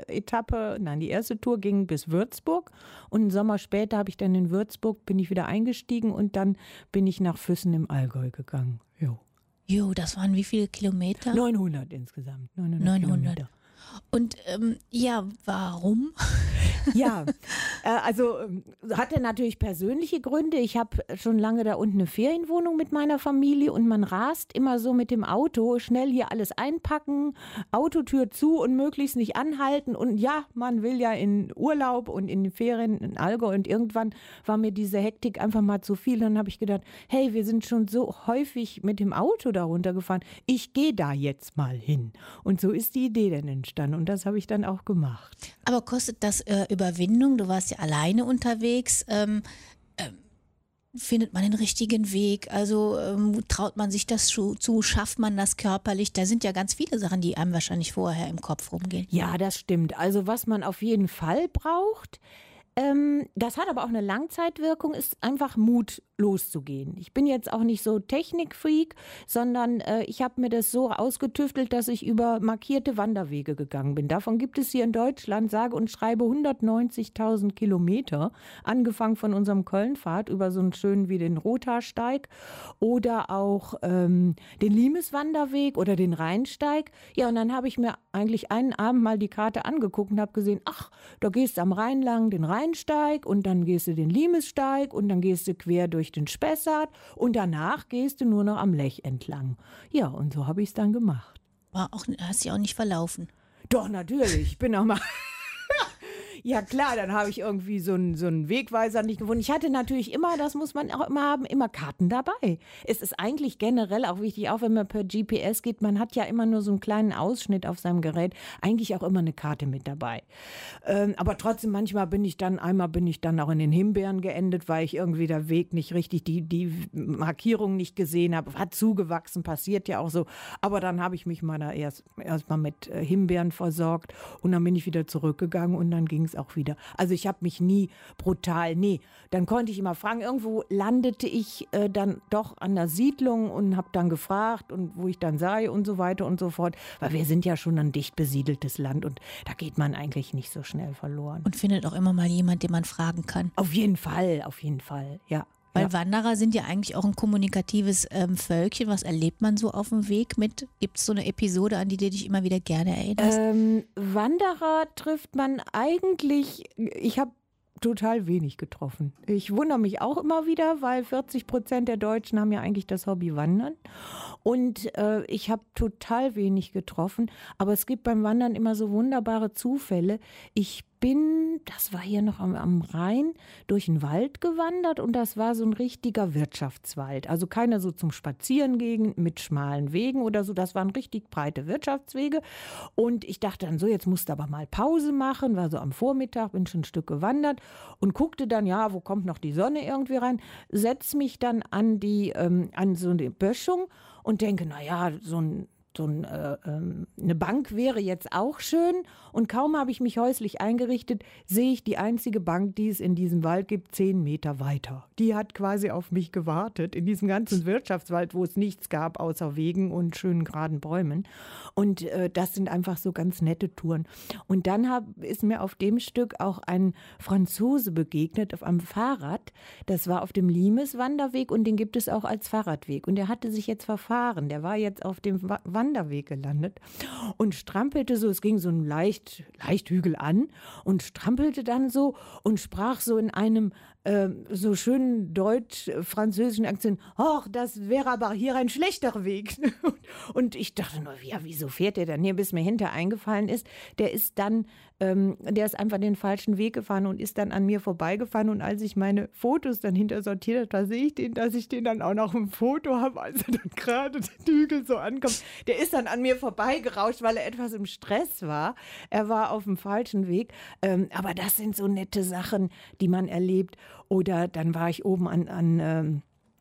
Tour ging bis Würzburg, und einen Sommer später habe ich dann in Würzburg, bin ich wieder eingestiegen, und dann bin ich nach Füssen im Allgäu gegangen. Jo, das waren wie viele Kilometer? 900 insgesamt. 900. Kilometer. Und warum? Ja, hatte natürlich persönliche Gründe. Ich habe schon lange da unten eine Ferienwohnung mit meiner Familie, und man rast immer so mit dem Auto, schnell hier alles einpacken, Autotür zu und möglichst nicht anhalten. Und ja, man will ja in Urlaub und in die Ferien in Allgäu, und irgendwann war mir diese Hektik einfach mal zu viel. Dann habe ich gedacht, hey, wir sind schon so häufig mit dem Auto da runtergefahren, ich gehe da jetzt mal hin. Und so ist die Idee dann entstanden, und das habe ich dann auch gemacht. Aber kostet das Überwindung? Du warst ja alleine unterwegs. Findet man den richtigen Weg? Also traut man sich das zu? Schafft man das körperlich? Da sind ja ganz viele Sachen, die einem wahrscheinlich vorher im Kopf rumgehen. Ja, das stimmt. Also was man auf jeden Fall braucht, das hat aber auch eine Langzeitwirkung, ist einfach Mut, loszugehen. Ich bin jetzt auch nicht so Technikfreak, sondern ich habe mir das so ausgetüftelt, dass ich über markierte Wanderwege gegangen bin. Davon gibt es hier in Deutschland, sage und schreibe, 190.000 Kilometer, angefangen von unserem Kölnpfad über so einen schönen wie den Rothaarsteig oder auch den Limeswanderweg oder den Rheinsteig. Ja, und dann habe ich mir eigentlich einen Abend mal die Karte angeguckt und habe gesehen, ach, da gehst du am Rhein lang den Rheinsteig, und dann gehst du den Limessteig, und dann gehst du quer durch den Spessart, und danach gehst du nur noch am Lech entlang. Ja, und so habe ich es dann gemacht. Hast dich auch nicht verlaufen? Doch, natürlich. Ich bin auch mal... Ja klar, dann habe ich irgendwie so einen Wegweiser nicht gefunden. Ich hatte natürlich immer, das muss man auch immer haben, immer Karten dabei. Es ist eigentlich generell auch wichtig, auch wenn man per GPS geht, man hat ja immer nur so einen kleinen Ausschnitt auf seinem Gerät, eigentlich auch immer eine Karte mit dabei. Aber trotzdem, manchmal bin ich dann auch in den Himbeeren geendet, weil ich irgendwie der Weg nicht richtig, die Markierung nicht gesehen habe. Hat zugewachsen, passiert ja auch so. Aber dann habe ich mich mal da erst mal mit Himbeeren versorgt, und dann bin ich wieder zurückgegangen, und dann ging es jetzt auch wieder. Also ich habe mich nie brutal, dann konnte ich immer fragen, irgendwo landete ich dann doch an der Siedlung und habe dann gefragt und wo ich dann sei und so weiter und so fort, weil wir sind ja schon ein dicht besiedeltes Land und da geht man eigentlich nicht so schnell verloren. Und findet auch immer mal jemand, den man fragen kann. Auf jeden Fall, ja. Weil Wanderer sind ja eigentlich auch ein kommunikatives Völkchen. Was erlebt man so auf dem Weg mit? Gibt es so eine Episode, an die du dich immer wieder gerne erinnerst? Wanderer trifft man eigentlich, ich habe total wenig getroffen. Ich wundere mich auch immer wieder, weil 40% der Deutschen haben ja eigentlich das Hobby Wandern. Und ich habe total wenig getroffen. Aber es gibt beim Wandern immer so wunderbare Zufälle. Ich bin, das war hier noch am Rhein, durch einen Wald gewandert und das war so ein richtiger Wirtschaftswald. Also keiner so zum Spazierengehen mit schmalen Wegen oder so. Das waren richtig breite Wirtschaftswege. Und ich dachte dann so, jetzt musst du aber mal Pause machen. War so am Vormittag, bin schon ein Stück gewandert und guckte dann, ja, wo kommt noch die Sonne irgendwie rein? Setz mich dann an so eine Böschung und denke, naja, eine Bank wäre jetzt auch schön und kaum habe ich mich häuslich eingerichtet, sehe ich die einzige Bank, die es in diesem Wald gibt, 10 Meter weiter. Die hat quasi auf mich gewartet in diesem ganzen Wirtschaftswald, wo es nichts gab außer Wegen und schönen geraden Bäumen. Und das sind einfach so ganz nette Touren. Und dann ist mir auf dem Stück auch ein Franzose begegnet auf einem Fahrrad. Das war auf dem Limes-Wanderweg und den gibt es auch als Fahrradweg. Und der hatte sich jetzt verfahren. Der war jetzt auf dem Wanderweg gelandet und strampelte so, es ging so ein leicht Hügel an und strampelte dann so und sprach so in einem so schönen deutsch-französischen Akzent, ach, das wäre aber hier ein schlechterer Weg. Und ich dachte nur, ja, wieso fährt der denn hier, bis mir hinterher eingefallen ist, der ist einfach den falschen Weg gefahren und ist dann an mir vorbeigefahren und als ich meine Fotos dann hinter sortiert habe, da sehe ich dass ich den dann auch noch im Foto habe, als er dann gerade den Hügel so ankommt. Der ist dann an mir vorbeigerauscht, weil er etwas im Stress war. Er war auf dem falschen Weg. Aber das sind so nette Sachen, die man erlebt. Oder dann war ich oben an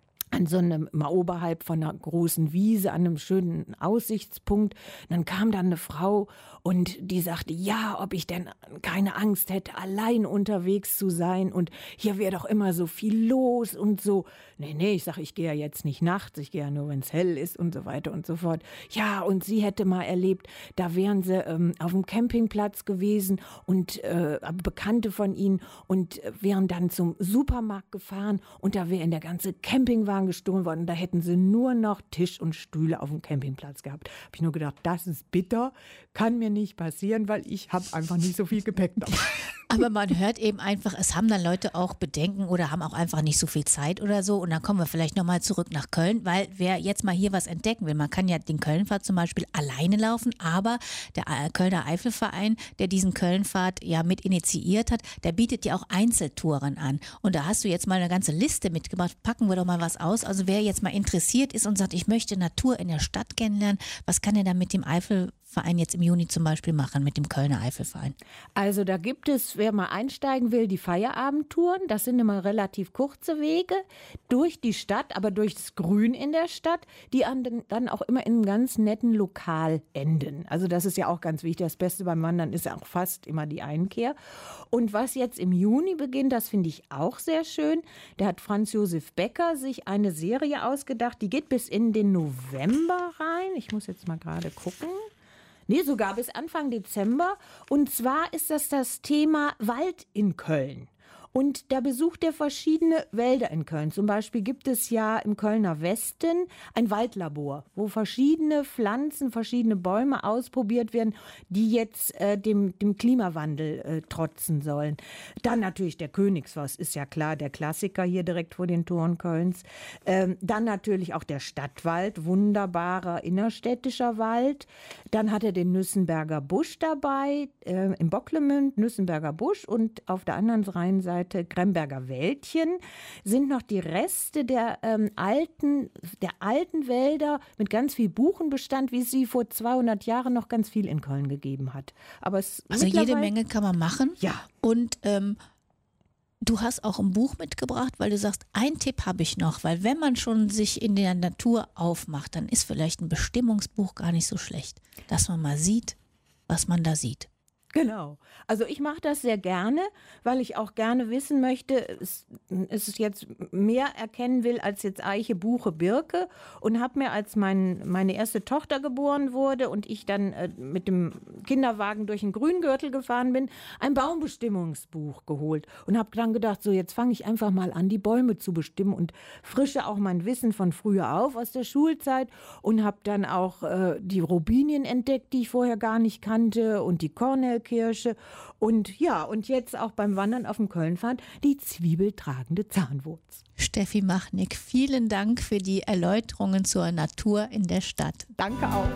so einem, mal oberhalb von einer großen Wiese, an einem schönen Aussichtspunkt. Und dann kam dann eine Frau und die sagte, ja, ob ich denn keine Angst hätte, allein unterwegs zu sein und hier wäre doch immer so viel los und so. Nee, ich sage, ich gehe ja jetzt nicht nachts, ich gehe ja nur, wenn es hell ist und so weiter und so fort. Ja, und sie hätte mal erlebt, da wären sie auf dem Campingplatz gewesen und Bekannte von ihnen und wären dann zum Supermarkt gefahren und da wäre der ganze Campingwagen gestohlen worden. Da hätten sie nur noch Tisch und Stühle auf dem Campingplatz gehabt. Habe ich nur gedacht, das ist bitter, kann mir nicht passieren, weil ich habe einfach nicht so viel Gepäck dabei. Aber man hört eben einfach, es haben dann Leute auch Bedenken oder haben auch einfach nicht so viel Zeit oder so. Und dann kommen wir vielleicht nochmal zurück nach Köln, weil wer jetzt mal hier was entdecken will, man kann ja den Kölnpfad zum Beispiel alleine laufen, aber der Kölner Eifelverein, der diesen Kölnpfad ja mit initiiert hat, der bietet ja auch Einzeltouren an. Und da hast du jetzt mal eine ganze Liste mitgebracht, packen wir doch mal was aus. Also wer jetzt mal interessiert ist und sagt, ich möchte Natur in der Stadt kennenlernen, was kann er da mit dem Eifelverein jetzt im Juni zum Beispiel machen, mit dem Kölner Eifelverein? Also da gibt es, wer mal einsteigen will, die Feierabendtouren. Das sind immer relativ kurze Wege durch die Stadt, aber durchs Grün in der Stadt, die dann auch immer in einem ganz netten Lokal enden. Also das ist ja auch ganz wichtig. Das Beste beim Wandern ist ja auch fast immer die Einkehr. Und was jetzt im Juni beginnt, das finde ich auch sehr schön. Da hat Franz Josef Becker sich eine Serie ausgedacht, die geht bis in den November rein. Ich muss jetzt mal gerade gucken. Nee, sogar bis Anfang Dezember. Und zwar ist das Thema Wald in Köln. Und da besucht er verschiedene Wälder in Köln. Zum Beispiel gibt es ja im Kölner Westen ein Waldlabor, wo verschiedene Pflanzen, verschiedene Bäume ausprobiert werden, die jetzt dem Klimawandel trotzen sollen. Dann natürlich der Königsforst, ist ja klar, der Klassiker hier direkt vor den Toren Kölns. Dann natürlich auch der Stadtwald, wunderbarer innerstädtischer Wald. Dann hat er den Nüssenberger Busch dabei, im Bocklemünd, Nüssenberger Busch und auf der anderen Rheinseite Gremberger Wäldchen sind noch die Reste der alten Wälder mit ganz viel Buchenbestand, wie es sie vor 200 Jahren noch ganz viel in Köln gegeben hat. Aber also jede Menge kann man machen. Ja. Und du hast auch ein Buch mitgebracht, weil du sagst, einen Tipp habe ich noch, weil wenn man schon sich in der Natur aufmacht, dann ist vielleicht ein Bestimmungsbuch gar nicht so schlecht, dass man mal sieht, was man da sieht. Genau. Also ich mache das sehr gerne, weil ich auch gerne wissen möchte, es jetzt mehr erkennen will als jetzt Eiche, Buche, Birke, und habe mir, als meine erste Tochter geboren wurde und ich dann mit dem Kinderwagen durch den Grüngürtel gefahren bin, ein Baumbestimmungsbuch geholt und habe dann gedacht, so jetzt fange ich einfach mal an, die Bäume zu bestimmen und frische auch mein Wissen von früher auf aus der Schulzeit und habe dann auch die Robinien entdeckt, die ich vorher gar nicht kannte, und die Kornelkirsche und ja, und jetzt auch beim Wandern auf dem Kölnpfad die zwiebeltragende Zahnwurz. Steffi Machnick, vielen Dank für die Erläuterungen zur Natur in der Stadt. Danke auch.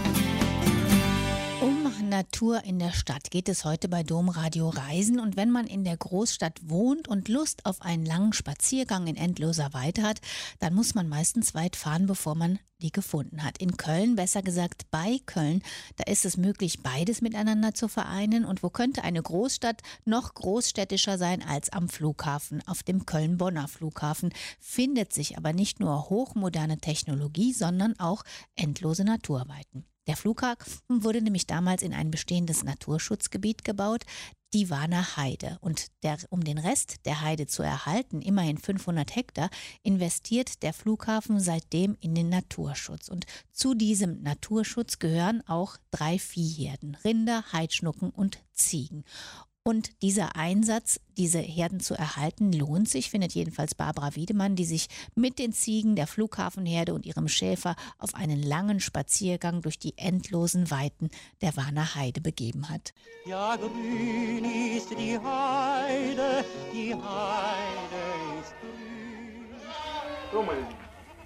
Um Natur in der Stadt geht es heute bei Domradio Reisen, und wenn man in der Großstadt wohnt und Lust auf einen langen Spaziergang in endloser Weite hat, dann muss man meistens weit fahren, bevor man die gefunden hat. In Köln, besser gesagt bei Köln, da ist es möglich, beides miteinander zu vereinen. Und wo könnte eine Großstadt noch großstädtischer sein als am Flughafen? Auf dem Köln-Bonner Flughafen findet sich aber nicht nur hochmoderne Technologie, sondern auch endlose Naturweiten. Der Flughafen wurde nämlich damals in ein bestehendes Naturschutzgebiet gebaut, die Warner Heide. Und um den Rest der Heide zu erhalten, immerhin 500 Hektar, investiert der Flughafen seitdem in den Naturschutz. Und zu diesem Naturschutz gehören auch 3 Viehherden: Rinder, Heidschnucken und Ziegen. Und dieser Einsatz, diese Herden zu erhalten, lohnt sich, findet jedenfalls Barbara Wiedemann, die sich mit den Ziegen der Flughafenherde und ihrem Schäfer auf einen langen Spaziergang durch die endlosen Weiten der Warner Heide begeben hat. Ja, grün ist die Heide ist grün. So, meine Lieben.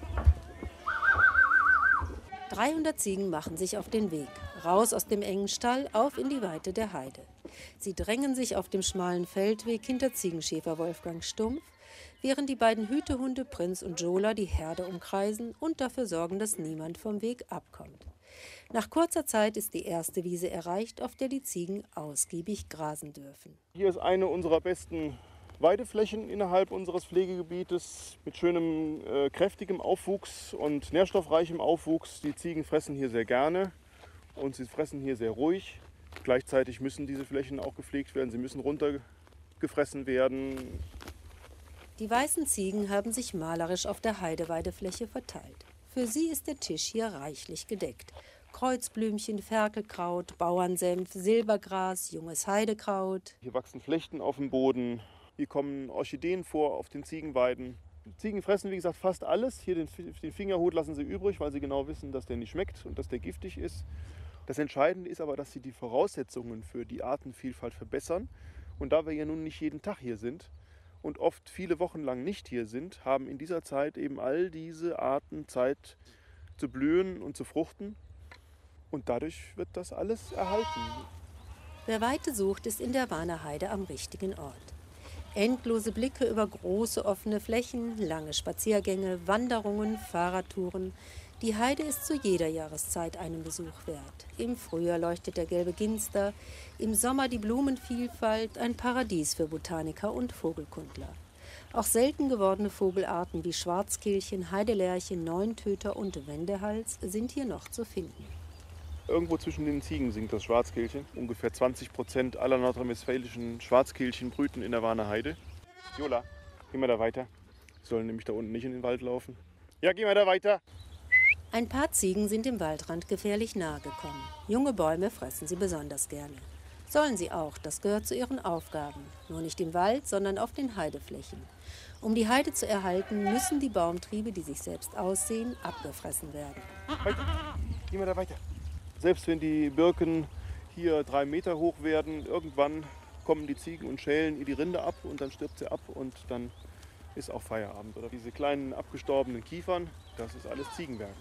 300 Ziegen machen sich auf den Weg, raus aus dem engen Stall, auf in die Weite der Heide. Sie drängen sich auf dem schmalen Feldweg hinter Ziegenschäfer Wolfgang Stumpf, während die beiden Hütehunde Prinz und Jola die Herde umkreisen und dafür sorgen, dass niemand vom Weg abkommt. Nach kurzer Zeit ist die erste Wiese erreicht, auf der die Ziegen ausgiebig grasen dürfen. Hier ist eine unserer besten Weideflächen innerhalb unseres Pflegegebietes mit schönem, kräftigem Aufwuchs und nährstoffreichem Aufwuchs. Die Ziegen fressen hier sehr gerne und sie fressen hier sehr ruhig. Gleichzeitig müssen diese Flächen auch gepflegt werden, sie müssen runtergefressen werden. Die weißen Ziegen haben sich malerisch auf der Heideweidefläche verteilt. Für sie ist der Tisch hier reichlich gedeckt. Kreuzblümchen, Ferkelkraut, Bauernsenf, Silbergras, junges Heidekraut. Hier wachsen Flechten auf dem Boden. Hier kommen Orchideen vor auf den Ziegenweiden. Die Ziegen fressen, wie gesagt, fast alles. Hier den Fingerhut lassen sie übrig, weil sie genau wissen, dass der nicht schmeckt und dass der giftig ist. Das Entscheidende ist aber, dass sie die Voraussetzungen für die Artenvielfalt verbessern. Und da wir ja nun nicht jeden Tag hier sind und oft viele Wochen lang nicht hier sind, haben in dieser Zeit eben all diese Arten Zeit zu blühen und zu fruchten. Und dadurch wird das alles erhalten. Wer Weite sucht, ist in der Warner Heide am richtigen Ort. Endlose Blicke über große offene Flächen, lange Spaziergänge, Wanderungen, Fahrradtouren. Die Heide ist zu jeder Jahreszeit einen Besuch wert. Im Frühjahr leuchtet der gelbe Ginster, im Sommer die Blumenvielfalt, ein Paradies für Botaniker und Vogelkundler. Auch selten gewordene Vogelarten wie Schwarzkehlchen, Heidelerche, Neuntöter und Wendehals sind hier noch zu finden. Irgendwo zwischen den Ziegen singt das Schwarzkehlchen. Ungefähr 20% aller nordrhein-westfälischen Schwarzkehlchen brüten in der Warner Heide. Jola, gehen wir da weiter. Die sollen nämlich da unten nicht in den Wald laufen. Ja, gehen wir da weiter. Ein paar Ziegen sind dem Waldrand gefährlich nahe gekommen. Junge Bäume fressen sie besonders gerne. Sollen sie auch, das gehört zu ihren Aufgaben. Nur nicht im Wald, sondern auf den Heideflächen. Um die Heide zu erhalten, müssen die Baumtriebe, die sich selbst aussehen, abgefressen werden. Weiter. Gehen wir da weiter. Selbst wenn die Birken hier 3 Meter hoch werden, irgendwann kommen die Ziegen und schälen ihr die Rinde ab und dann stirbt sie ab und dann ist auch Feierabend. Oder diese kleinen abgestorbenen Kiefern, das ist alles Ziegenwerk.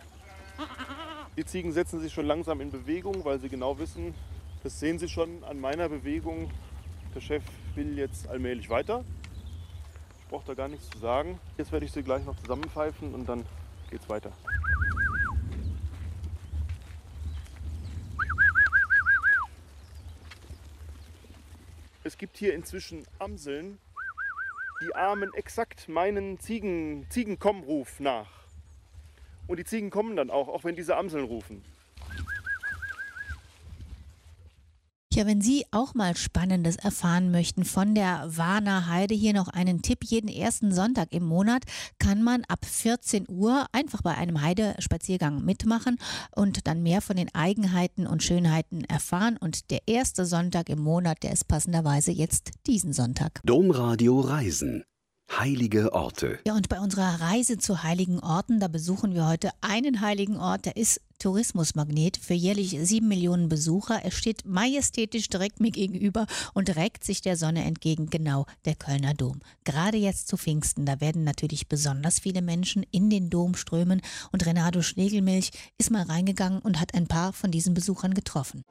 Die Ziegen setzen sich schon langsam in Bewegung, weil sie genau wissen, das sehen sie schon an meiner Bewegung, der Chef will jetzt allmählich weiter. Ich brauche da gar nichts zu sagen. Jetzt werde ich sie gleich noch zusammenpfeifen und dann geht's weiter. Es gibt hier inzwischen Amseln, die ahmen exakt meinen Ziegen-Komm-Ruf nach. Und die Ziegen kommen dann auch wenn diese Amseln rufen. Ja, wenn Sie auch mal Spannendes erfahren möchten von der Warner Heide, hier noch einen Tipp. Jeden ersten Sonntag im Monat kann man ab 14 Uhr einfach bei einem Heidespaziergang mitmachen und dann mehr von den Eigenheiten und Schönheiten erfahren. Und der erste Sonntag im Monat, der ist passenderweise jetzt diesen Sonntag. Domradio Reisen. Heilige Orte. Ja, und bei unserer Reise zu heiligen Orten, da besuchen wir heute einen heiligen Ort, der ist Tourismusmagnet für jährlich 7 Millionen Besucher. Er steht majestätisch direkt mir gegenüber und reckt sich der Sonne entgegen, genau der Kölner Dom. Gerade jetzt zu Pfingsten, da werden natürlich besonders viele Menschen in den Dom strömen und Renato Schlegelmilch ist mal reingegangen und hat ein paar von diesen Besuchern getroffen.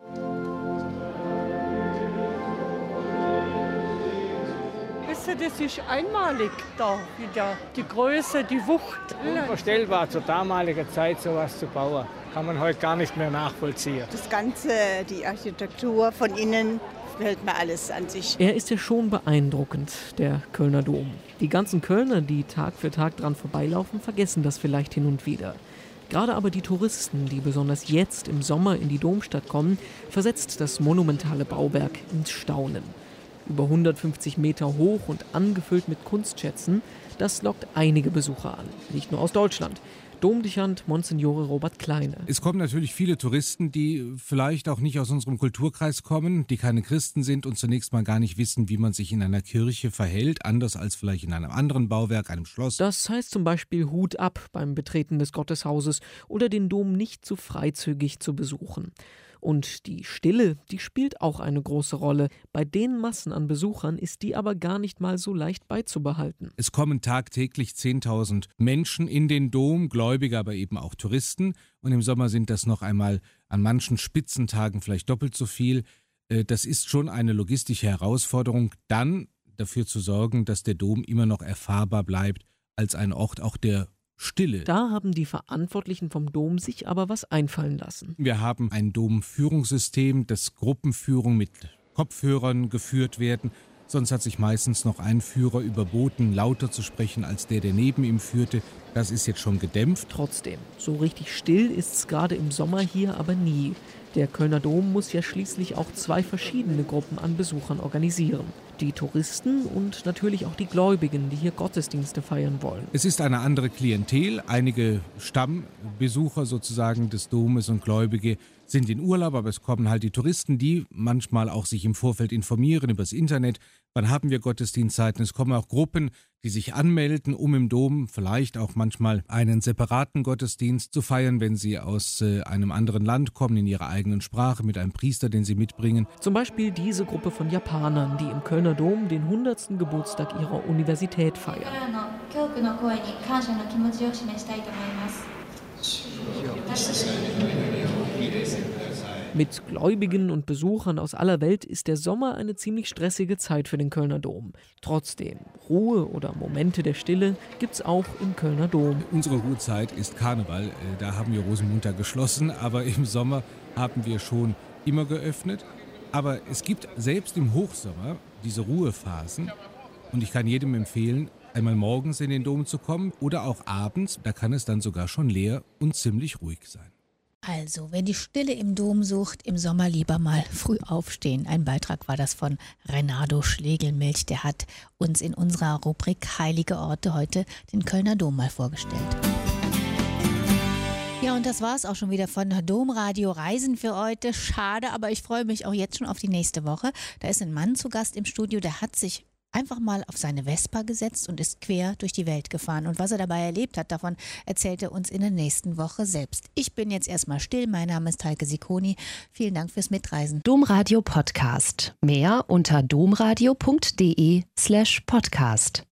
Das ist einmalig da wieder. Die Größe, die Wucht. Unvorstellbar, zur damaligen Zeit sowas zu bauen. Kann man heute gar nicht mehr nachvollziehen. Das Ganze, die Architektur von innen, gefällt mir alles an sich. Er ist ja schon beeindruckend, der Kölner Dom. Die ganzen Kölner, die Tag für Tag dran vorbeilaufen, vergessen das vielleicht hin und wieder. Gerade aber die Touristen, die besonders jetzt im Sommer in die Domstadt kommen, versetzt das monumentale Bauwerk ins Staunen. Über 150 Meter hoch und angefüllt mit Kunstschätzen, das lockt einige Besucher an. Nicht nur aus Deutschland. Domdechant Monsignore Robert Kleine. Es kommen natürlich viele Touristen, die vielleicht auch nicht aus unserem Kulturkreis kommen, die keine Christen sind und zunächst mal gar nicht wissen, wie man sich in einer Kirche verhält, anders als vielleicht in einem anderen Bauwerk, einem Schloss. Das heißt zum Beispiel Hut ab beim Betreten des Gotteshauses oder den Dom nicht zu freizügig zu besuchen. Und die Stille, die spielt auch eine große Rolle. Bei den Massen an Besuchern ist die aber gar nicht mal so leicht beizubehalten. Es kommen tagtäglich 10.000 Menschen in den Dom, Gläubige, aber eben auch Touristen. Und im Sommer sind das noch einmal an manchen Spitzentagen vielleicht doppelt so viel. Das ist schon eine logistische Herausforderung, dann dafür zu sorgen, dass der Dom immer noch erfahrbar bleibt als ein Ort auch der Stille. Da haben die Verantwortlichen vom Dom sich aber was einfallen lassen. Wir haben ein Domführungssystem, das Gruppenführung mit Kopfhörern geführt werden. Sonst hat sich meistens noch ein Führer überboten, lauter zu sprechen als der neben ihm führte. Das ist jetzt schon gedämpft. Trotzdem, so richtig still ist es gerade im Sommer hier aber nie. Der Kölner Dom muss ja schließlich auch 2 verschiedene Gruppen an Besuchern organisieren. Die Touristen und natürlich auch die Gläubigen, die hier Gottesdienste feiern wollen. Es ist eine andere Klientel. Einige Stammbesucher sozusagen des Domes und Gläubige sind in Urlaub, aber es kommen halt die Touristen, die manchmal auch sich im Vorfeld informieren übers Internet. Wann haben wir Gottesdienstzeiten? Es kommen auch Gruppen, die sich anmelden, um im Dom vielleicht auch manchmal einen separaten Gottesdienst zu feiern, wenn sie aus einem anderen Land kommen, in ihrer eigenen Sprache, mit einem Priester, den sie mitbringen. Zum Beispiel diese Gruppe von Japanern, die im Kölner Dom den 100. Geburtstag ihrer Universität feiern. Mit Gläubigen und Besuchern aus aller Welt ist der Sommer eine ziemlich stressige Zeit für den Kölner Dom. Trotzdem, Ruhe oder Momente der Stille gibt's auch im Kölner Dom. Unsere Ruhezeit ist Karneval, da haben wir Rosenmontag geschlossen, aber im Sommer haben wir schon immer geöffnet. Aber es gibt selbst im Hochsommer diese Ruhephasen und ich kann jedem empfehlen, einmal morgens in den Dom zu kommen oder auch abends, da kann es dann sogar schon leer und ziemlich ruhig sein. Also, wer die Stille im Dom sucht, im Sommer lieber mal früh aufstehen. Ein Beitrag war das von Renato Schlegelmilch. Der hat uns in unserer Rubrik Heilige Orte heute den Kölner Dom mal vorgestellt. Ja, und das war es auch schon wieder von Domradio Reisen für heute. Schade, aber ich freue mich auch jetzt schon auf die nächste Woche. Da ist ein Mann zu Gast im Studio, der hat sich einfach mal auf seine Vespa gesetzt und ist quer durch die Welt gefahren. Und was er dabei erlebt hat, davon erzählt er uns in der nächsten Woche selbst. Ich bin jetzt erstmal still. Mein Name ist Heike Sikoni. Vielen Dank fürs Mitreisen. Domradio Podcast. Mehr unter domradio.de/podcast.